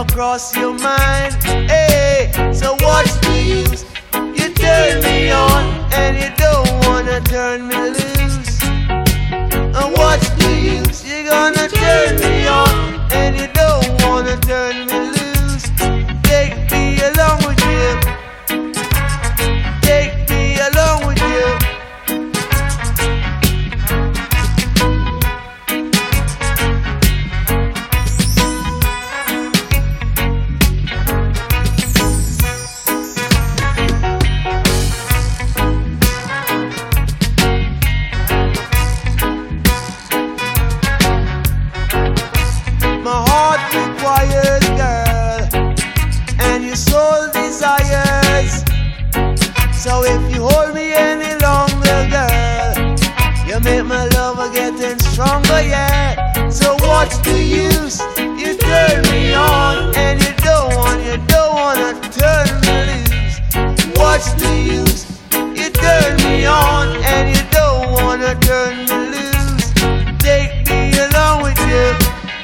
never cross your mind. Hey, so what's the use? You turn me on and you don't wanna turn me loose. And what's the use? You're gonna turn me on and you don't wanna turn me loose. Take me along with you. Take me along with you. My heart requires, girl, and your soul desires. So if you hold me any longer, girl, you make my love getting stronger, yeah. So what's the use? You turn me on and you don't wanna turn me loose. What's the use? You turn me on and you don't wanna turn me loose. Take me along with you.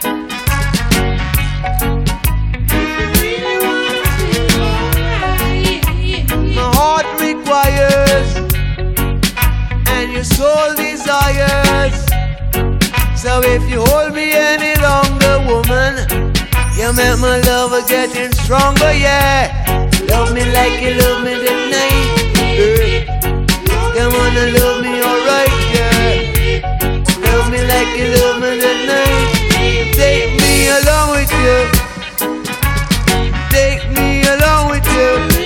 And your soul desires. So if you hold me any longer, woman, you make my love getting stronger, yeah. Love me like you love me tonight, come on and love me alright, yeah. Love me like you love me tonight. Take me along with you. Take me along with you.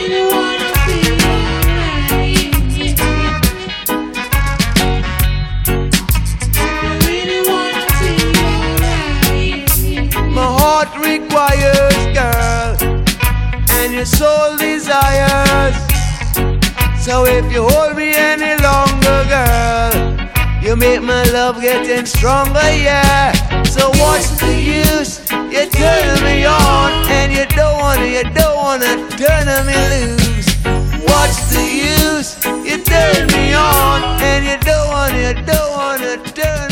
Requires, girl, and your soul desires. So if you hold me any longer, girl, you make my love getting stronger, yeah. So what's the use? You turn me on and you don't wanna turn me loose. What's the use? You turn me on and you don't wanna turn